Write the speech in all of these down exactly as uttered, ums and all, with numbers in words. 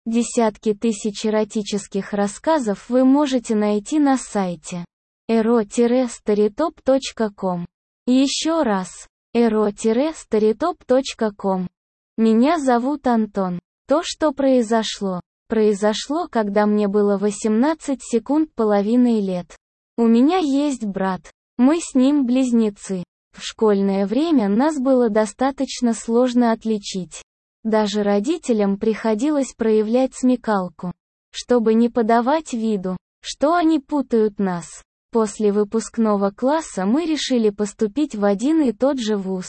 Десятки тысяч эротических рассказов вы можете найти на сайте эро старитоп точка ком. Еще раз, эро старитоп точка ком. Меня зовут Антон. То, что произошло, произошло, когда мне было восемнадцать секунд половиной лет. У меня есть брат. Мы с ним близнецы. В школьное время нас было достаточно сложно отличить. Даже родителям приходилось проявлять смекалку, чтобы не подавать виду, что они путают нас. После выпускного класса мы решили поступить в один и тот же вуз.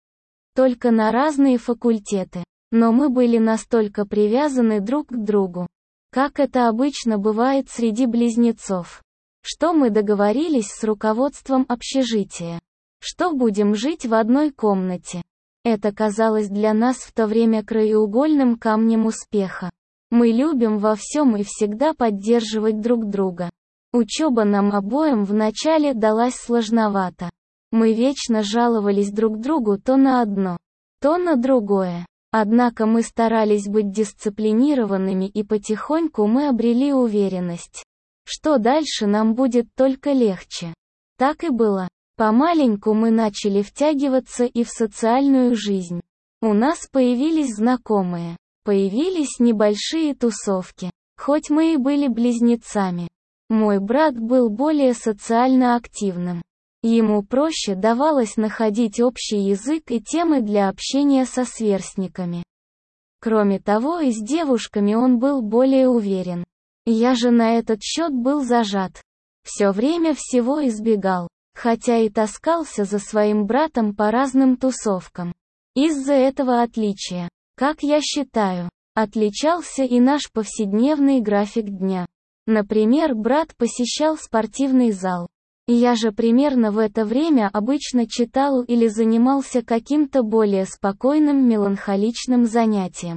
Только на разные факультеты. Но мы были настолько привязаны друг к другу, как это обычно бывает среди близнецов, что мы договорились с руководством общежития, что будем жить в одной комнате. Это казалось для нас в то время краеугольным камнем успеха. Мы любим во всем и всегда поддерживать друг друга. Учеба нам обоим вначале далась сложновато. Мы вечно жаловались друг другу то на одно, то на другое. Однако мы старались быть дисциплинированными, и потихоньку мы обрели уверенность, что дальше нам будет только легче. Так и было. Помаленьку мы начали втягиваться и в социальную жизнь. У нас появились знакомые, появились небольшие тусовки. Хоть мы и были близнецами, мой брат был более социально активным. Ему проще давалось находить общий язык и темы для общения со сверстниками. Кроме того, и с девушками он был более уверен. Я же на этот счет был зажат. Все время всего избегал. Хотя и таскался за своим братом по разным тусовкам. Из-за этого отличия, как я считаю, отличался и наш повседневный график дня. Например, брат посещал спортивный зал. Я же примерно в это время обычно читал или занимался каким-то более спокойным меланхоличным занятием.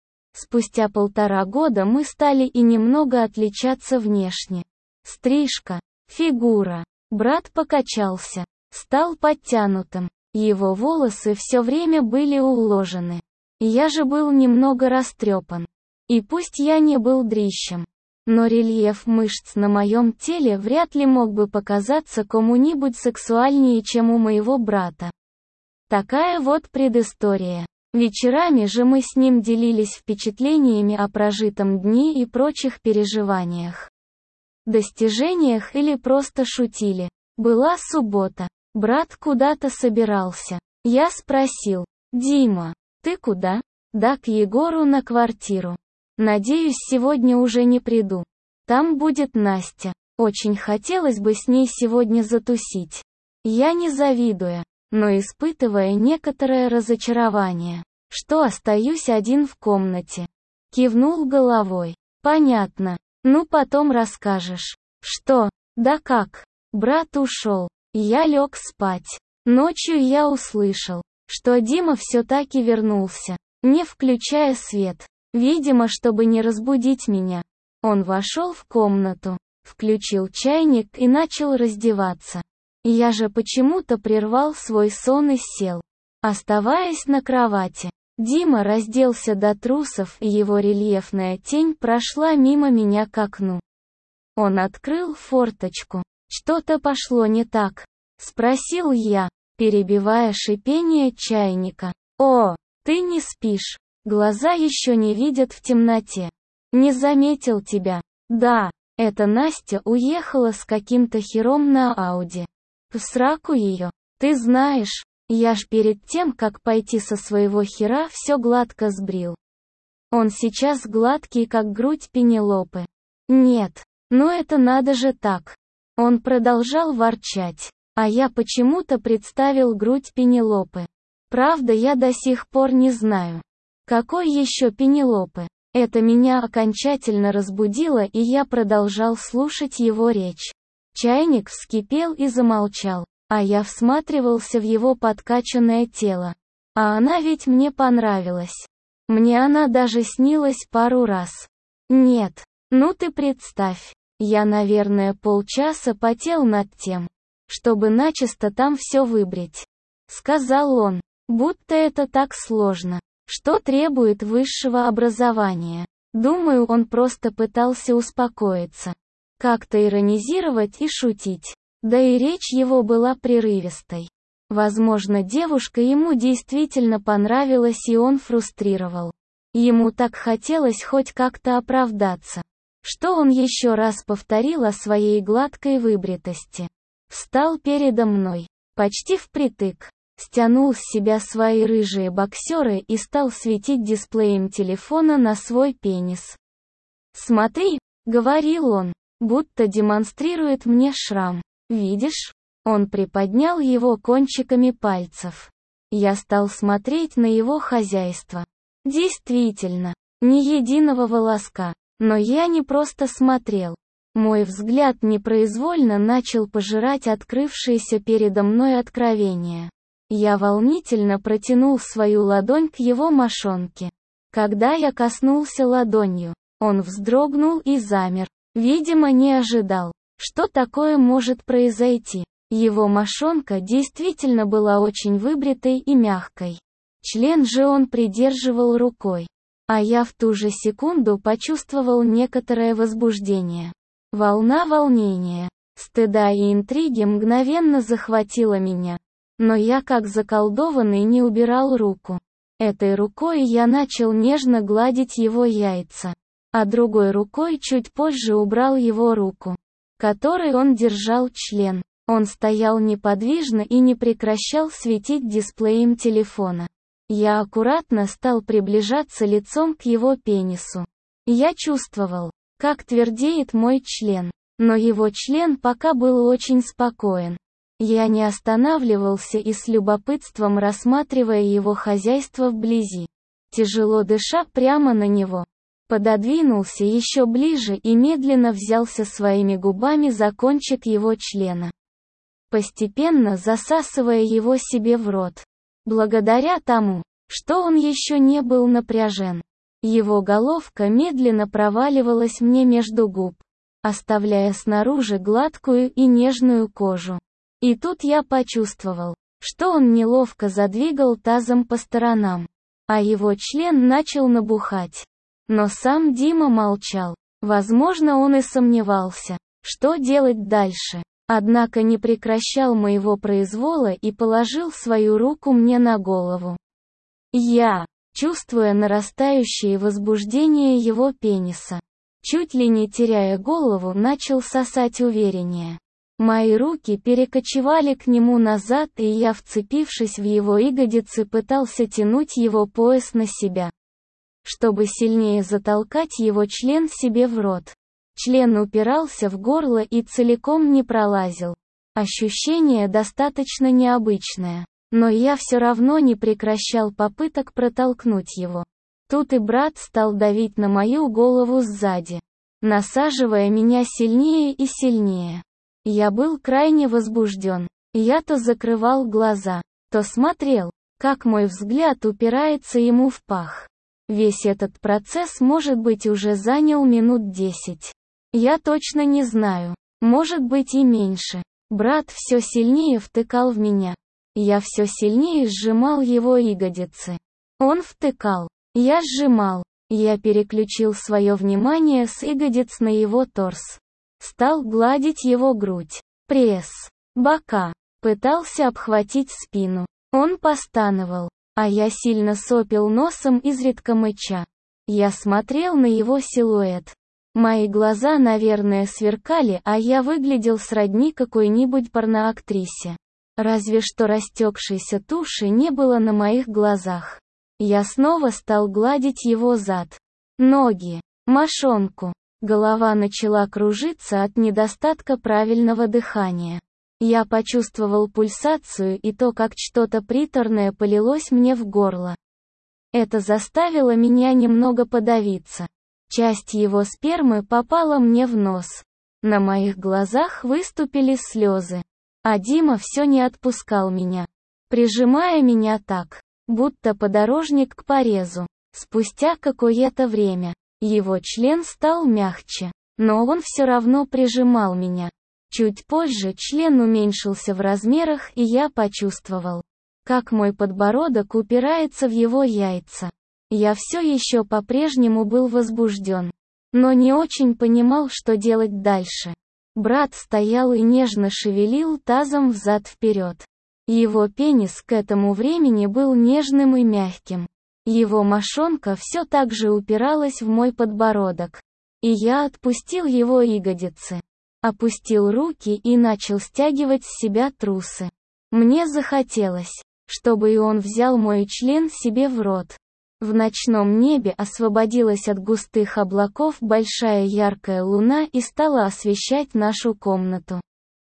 Спустя полтора года мы стали и немного отличаться внешне. Стрижка, фигура. Брат покачался, стал подтянутым, его волосы все время были уложены. Я же был немного растрепан. И пусть я не был дрищем, но рельеф мышц на моем теле вряд ли мог бы показаться кому-нибудь сексуальнее, чем у моего брата. Такая вот предыстория. Вечерами же мы с ним делились впечатлениями о прожитом дне и прочих переживаниях. Достижениях или просто шутили. Была суббота. Брат куда-то собирался. Я спросил: «Дима, ты куда?» «Да, к Егору на квартиру. Надеюсь, сегодня уже не приду. Там будет Настя. Очень хотелось бы с ней сегодня затусить». Я, не завидуя, но испытывая некоторое разочарование, что остаюсь один в комнате, кивнул головой. «Понятно. Ну потом расскажешь». «Что? Да как?» Брат ушел. Я лег спать. Ночью я услышал, что Дима все-таки вернулся, не включая свет. Видимо, чтобы не разбудить меня. Он вошел в комнату, включил чайник и начал раздеваться. Я же почему-то прервал свой сон и сел, оставаясь на кровати. Дима разделся до трусов, и его рельефная тень прошла мимо меня к окну. Он открыл форточку. «Что-то пошло не так?» — спросил я, перебивая шипение чайника. «О, ты не спишь. Глаза еще не видят в темноте. Не заметил тебя. Да, это Настя уехала с каким-то хером на Ауди. В сраку ее. Ты знаешь, я ж перед тем, как пойти со своего хера, все гладко сбрил. Он сейчас гладкий, как грудь Пенелопы. Нет, ну это надо же так». Он продолжал ворчать, а я почему-то представил грудь Пенелопы. Правда, я до сих пор не знаю, какой еще Пенелопы. Это меня окончательно разбудило, и я продолжал слушать его речь. Чайник вскипел и замолчал, а я всматривался в его подкачанное тело. А она ведь мне понравилась. Мне она даже снилась пару раз. Нет, ну ты представь. Я, наверное, полчаса потел над тем, чтобы начисто там все выбрить. Сказал он, будто это так сложно, что требует высшего образования. Думаю, он просто пытался успокоиться. Как-то иронизировать и шутить. Да и речь его была прерывистой. Возможно, девушка ему действительно понравилась, и он фрустрировал. Ему так хотелось хоть как-то оправдаться, что он еще раз повторил о своей гладкой выбритости. Встал передо мной, почти впритык, стянул с себя свои рыжие боксеры и стал светить дисплеем телефона на свой пенис. «Смотри», — говорил он, будто демонстрирует мне шрам. «Видишь?» Он приподнял его кончиками пальцев. Я стал смотреть на его хозяйство. Действительно, ни единого волоска. Но я не просто смотрел. Мой взгляд непроизвольно начал пожирать открывшееся передо мной откровение. Я волнительно протянул свою ладонь к его мошонке. Когда я коснулся ладонью, он вздрогнул и замер. Видимо, не ожидал, что такое может произойти. Его мошонка действительно была очень выбритой и мягкой. Член же он придерживал рукой. А я в ту же секунду почувствовал некоторое возбуждение. Волна волнения, стыда и интриги мгновенно захватила меня. Но я как заколдованный не убирал руку. Этой рукой я начал нежно гладить его яйца. А другой рукой чуть позже убрал его руку, которой он держал член. Он стоял неподвижно и не прекращал светить дисплеем телефона. Я аккуратно стал приближаться лицом к его пенису. Я чувствовал, как твердеет мой член, но его член пока был очень спокоен. Я не останавливался и с любопытством рассматривая его хозяйство вблизи. Тяжело дыша прямо на него, пододвинулся еще ближе и медленно взялся своими губами за кончик его члена, постепенно засасывая его себе в рот. Благодаря тому, что он еще не был напряжен, его головка медленно проваливалась мне между губ, оставляя снаружи гладкую и нежную кожу. И тут я почувствовал, что он неловко задвигал тазом по сторонам, а его член начал набухать. Но сам Дима молчал. Возможно, он и сомневался, что делать дальше. Однако не прекращал моего произвола и положил свою руку мне на голову. Я, чувствуя нарастающее возбуждение его пениса, чуть ли не теряя голову, начал сосать увереннее. Мои руки перекочевали к нему назад, и я, вцепившись в его ягодицы, пытался тянуть его пояс на себя, чтобы сильнее затолкать его член себе в рот. Член упирался в горло и целиком не пролазил. Ощущение достаточно необычное, но я все равно не прекращал попыток протолкнуть его. Тут и брат стал давить на мою голову сзади, насаживая меня сильнее и сильнее. Я был крайне возбужден. Я то закрывал глаза, то смотрел, как мой взгляд упирается ему в пах. Весь этот процесс, может быть, уже занял минут десять. Я точно не знаю, может быть и меньше. Брат все сильнее втыкал в меня. Я все сильнее сжимал его ягодицы. Он втыкал, я сжимал. Я переключил свое внимание с ягодиц на его торс. Стал гладить его грудь, пресс, бока. Пытался обхватить спину. Он постановал, а я сильно сопел носом, изредка мыча. Я смотрел на его силуэт. Мои глаза, наверное, сверкали, а я выглядел сродни какой-нибудь порноактрисе. Разве что растекшейся туши не было на моих глазах. Я снова стал гладить его зад, ноги, мошонку. Голова начала кружиться от недостатка правильного дыхания. Я почувствовал пульсацию и то, как что-то приторное полилось мне в горло. Это заставило меня немного подавиться. Часть его спермы попала мне в нос. На моих глазах выступили слезы. А Дима все не отпускал меня, прижимая меня так, будто подорожник к порезу. Спустя какое-то время, его член стал мягче, но он все равно прижимал меня. Чуть позже член уменьшился в размерах, и я почувствовал, как мой подбородок упирается в его яйца. Я все еще по-прежнему был возбужден, но не очень понимал, что делать дальше. Брат стоял и нежно шевелил тазом взад-вперед. Его пенис к этому времени был нежным и мягким. Его мошонка все так же упиралась в мой подбородок. И я отпустил его ягодицы. Опустил руки и начал стягивать с себя трусы. Мне захотелось, чтобы и он взял мой член себе в рот. В ночном небе освободилась от густых облаков большая яркая луна и стала освещать нашу комнату.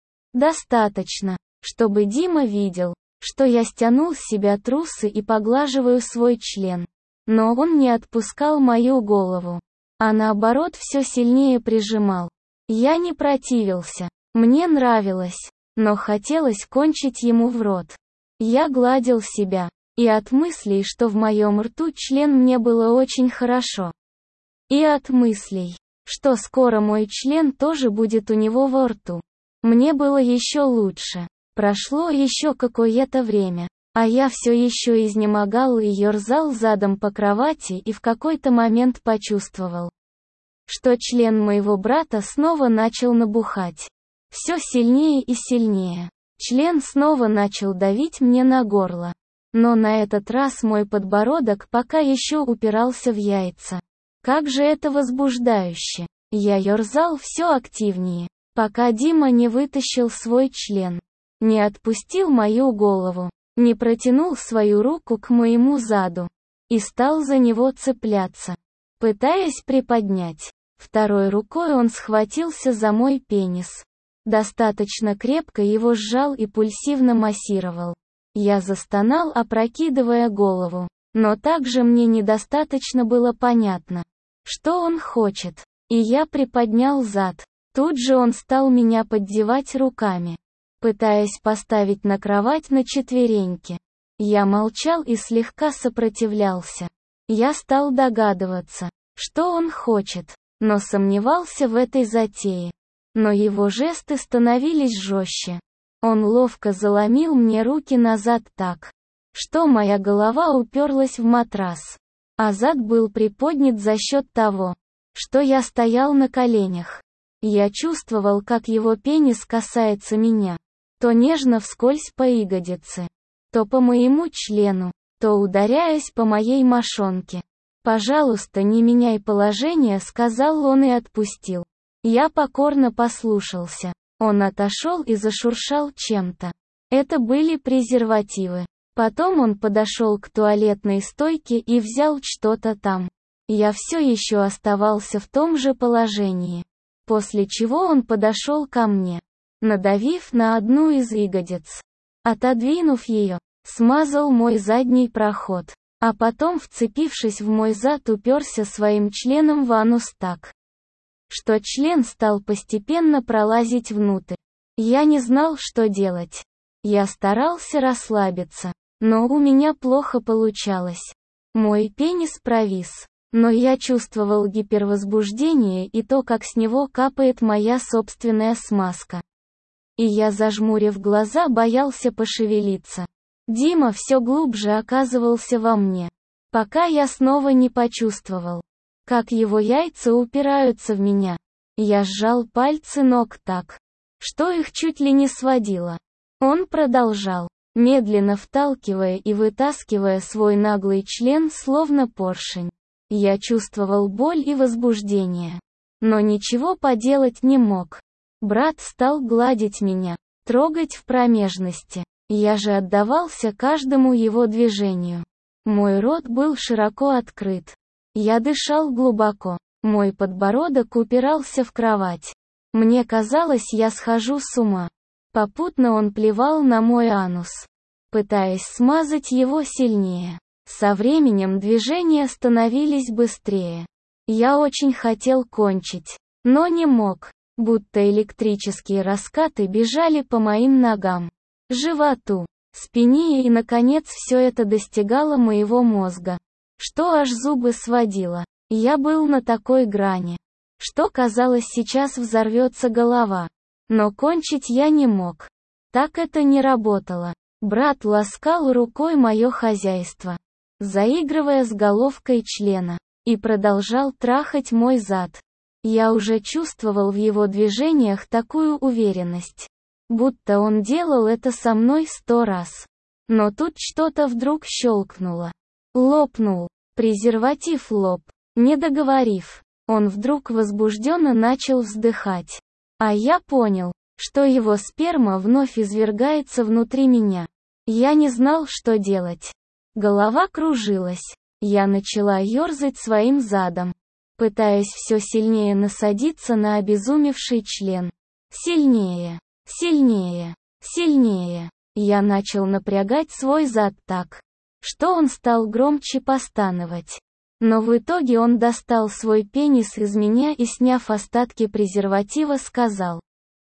Достаточно, чтобы Дима видел, что я стянул с себя трусы и поглаживаю свой член. Но он не отпускал мою голову, а наоборот все сильнее прижимал. Я не противился, мне нравилось, но хотелось кончить ему в рот. Я гладил себя. И от мыслей, что в моем рту член, мне было очень хорошо. И от мыслей, что скоро мой член тоже будет у него во рту. Мне было еще лучше. Прошло еще какое-то время, а я все еще изнемогал и ерзал задом по кровати и в какой-то момент почувствовал, что член моего брата снова начал набухать. Все сильнее и сильнее. Член снова начал давить мне на горло. Но на этот раз мой подбородок пока еще упирался в яйца. Как же это возбуждающе! Я ерзал все активнее, пока Дима не вытащил свой член, не отпустил мою голову, не протянул свою руку к моему заду и стал за него цепляться, пытаясь приподнять. Второй рукой он схватился за мой пенис. Достаточно крепко его сжал и пульсивно массировал. Я застонал, опрокидывая голову, но также мне недостаточно было понятно, что он хочет, и я приподнял зад. Тут же он стал меня поддевать руками, пытаясь поставить на кровать на четвереньки. Я молчал и слегка сопротивлялся. Я стал догадываться, что он хочет, но сомневался в этой затее. Но его жесты становились жестче. Он ловко заломил мне руки назад так, что моя голова уперлась в матрас, а зад был приподнят за счет того, что я стоял на коленях. Я чувствовал, как его пенис касается меня, то нежно вскользь по ягодице, то по моему члену, то ударяясь по моей мошонке. «Пожалуйста, не меняй положение», — сказал он и отпустил. Я покорно послушался. Он отошел и зашуршал чем-то. Это были презервативы. Потом он подошел к туалетной стойке и взял что-то там. Я все еще оставался в том же положении. После чего он подошел ко мне, надавив на одну из ягодиц. Отодвинув ее, смазал мой задний проход, а потом, вцепившись в мой зад, уперся своим членом в анус так, что член стал постепенно пролазить внутрь. Я не знал, что делать. Я старался расслабиться, но у меня плохо получалось. Мой пенис провис, но я чувствовал гипервозбуждение и то, как с него капает моя собственная смазка. И я, зажмурив глаза, боялся пошевелиться. Дима все глубже оказывался во мне, пока я снова не почувствовал, как его яйца упираются в меня. Я сжал пальцы ног так, что их чуть ли не сводило. Он продолжал, медленно вталкивая и вытаскивая свой наглый член словно поршень. Я чувствовал боль и возбуждение, но ничего поделать не мог. Брат стал гладить меня, трогать в промежности. Я же отдавался каждому его движению. Мой рот был широко открыт. Я дышал глубоко. Мой подбородок упирался в кровать. Мне казалось, я схожу с ума. Попутно он плевал на мой анус, пытаясь смазать его сильнее. Со временем движения становились быстрее. Я очень хотел кончить, но не мог, будто электрические раскаты бежали по моим ногам, животу, спине, и наконец все это достигало моего мозга, что аж зубы сводило. Я был на такой грани, что казалось, сейчас взорвется голова. Но кончить я не мог. Так это не работало. Брат ласкал рукой мое хозяйство. заигрывая с головкой члена, и продолжал трахать мой зад. Я уже чувствовал в его движениях такую уверенность, будто он делал это со мной сто раз. Но тут что-то вдруг щелкнуло. Лопнул. Презерватив лоп. Не договорив, он вдруг возбужденно начал вздыхать. А я понял, что его сперма вновь извергается внутри меня. Я не знал, что делать. Голова кружилась. Я начала ерзать своим задом, пытаясь все сильнее насадиться на обезумевший член. Сильнее, сильнее, сильнее. Я начал напрягать свой зад так, что он стал громче постановать. Но в итоге он достал свой пенис из меня и, сняв остатки презерватива, сказал: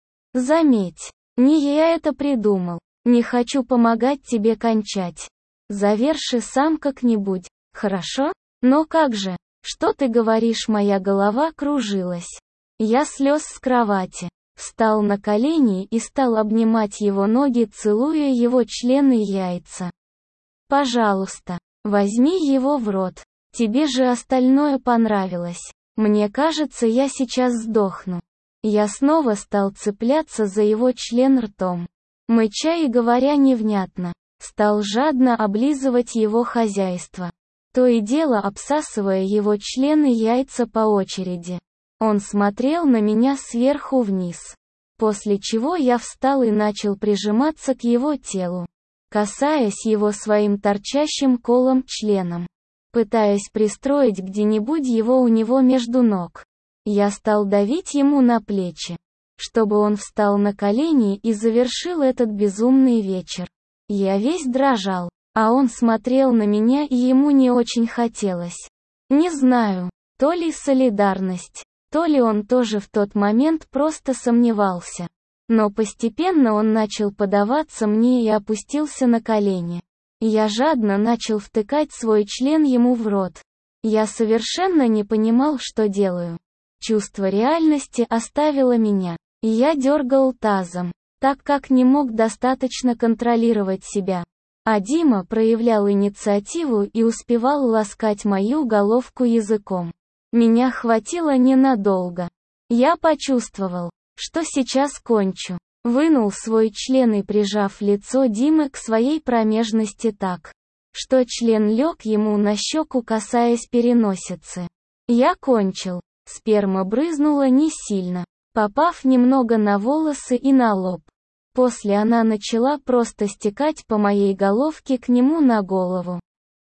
«Заметь, не я это придумал. Не хочу помогать тебе кончать. Заверши сам как-нибудь, хорошо? Но как же? Что ты говоришь?» Моя голова кружилась. Я слез с кровати, встал на колени и стал обнимать его ноги, целуя его член и яйца. «Пожалуйста, возьми его в рот. Тебе же остальное понравилось. Мне кажется, я сейчас сдохну». Я снова стал цепляться за его член ртом, мыча и говоря невнятно. Стал жадно облизывать его хозяйство, то и дело обсасывая его член и яйца по очереди. Он смотрел на меня сверху вниз. После чего я встал и начал прижиматься к его телу, касаясь его своим торчащим колом членом, пытаясь пристроить где-нибудь его у него между ног. Я стал давить ему на плечи, чтобы он встал на колени и завершил этот безумный вечер. Я весь дрожал, а он смотрел на меня, и ему не очень хотелось. Не знаю, то ли солидарность, то ли он тоже в тот момент просто сомневался. Но постепенно он начал подаваться мне и опустился на колени. Я жадно начал втыкать свой член ему в рот. Я совершенно не понимал, что делаю. Чувство реальности оставило меня, и я дергал тазом, так как не мог достаточно контролировать себя. А Дима проявлял инициативу и успевал ласкать мою головку языком. Меня хватило ненадолго. Я почувствовал, что сейчас кончу. Вынул свой член и, прижав лицо Димы к своей промежности так, что член лег ему на щеку, касаясь переносицы. Я кончил. Сперма брызнула не сильно, попав немного на волосы и на лоб. После она начала просто стекать по моей головке к нему на голову.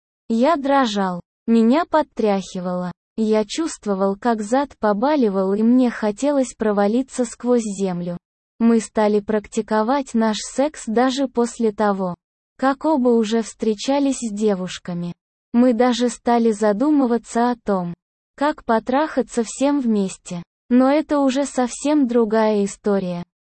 Я дрожал, меня подтряхивало. Я чувствовал, как зад побаливал, и мне хотелось провалиться сквозь землю. Мы стали практиковать наш секс даже после того, как оба уже встречались с девушками. Мы даже стали задумываться о том, как потрахаться всем вместе. Но это уже совсем другая история.